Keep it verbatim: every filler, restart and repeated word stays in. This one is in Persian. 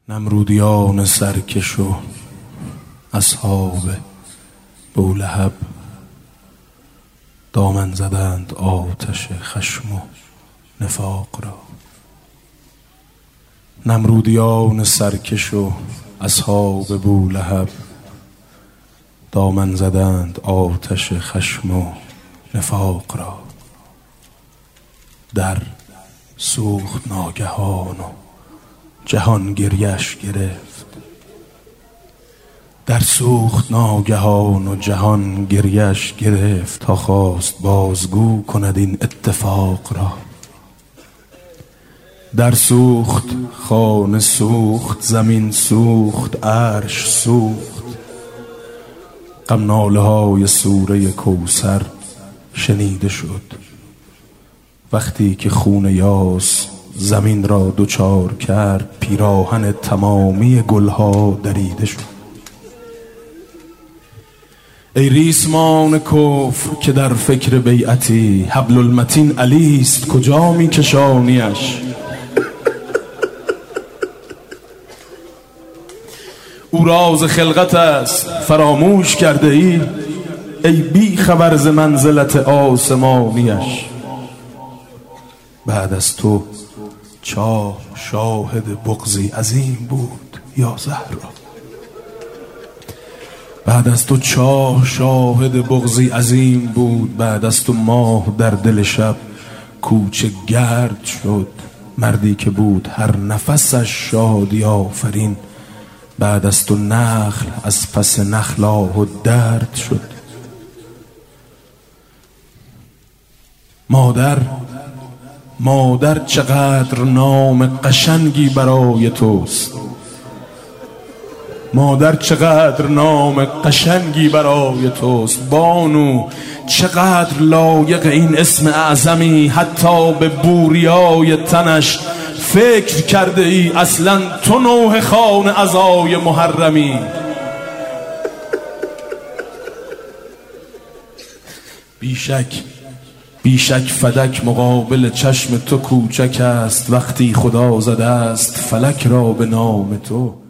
نمرودیان سرکش و اصحاب بولهب دامن زدند آتش خشم و نفاق را. نمرودیان سرکش و اصحاب بولهب دامن زدند آتش خشم و نفاق را. در سوخت ناگهان و جهان گریش گرفت. در سوخت ناگهان و جهان گریش گرفت تا خواست بازگو کند این اتفاق را. در سوخت خانه سوخت، زمین سوخت، عرش سوخت. غم ناله های سوره کوثر شنیده شد وقتی که خون یاس زمین را دوچار کرد. پیراهن تمامی گلها دریده شد. ای ریسمان کفر که در فکر بیعتی، حبل المتین علیست کجا می کشانیش؟ او راز خلقت است فراموش کرده ای، ای بی خبر ز منزلت آسمانیش. بعد از تو چاه شاهد بغضی عظیم بود یا زهرا. بعد از تو چاه شاهد بغضی عظیم بود. بعد از تو ماه در دل شب کوچه گرد شد. مردی که بود هر نفسش شادی آفرین. بعد از تو نخل از پس نخل آه و درد شد. مادر مادر چقدر نام قشنگی برای توست. مادر چقدر نام قشنگی برای توست. بانو چقدر لایق این اسم اعظمی، حتی به بوریای تنش فکر کرده ای. اصلا تو نوح خان عزای محرمی. بیشک بیشک فدک مقابل چشم تو کوچک است. وقتی خدا زده است فلک را به نام تو.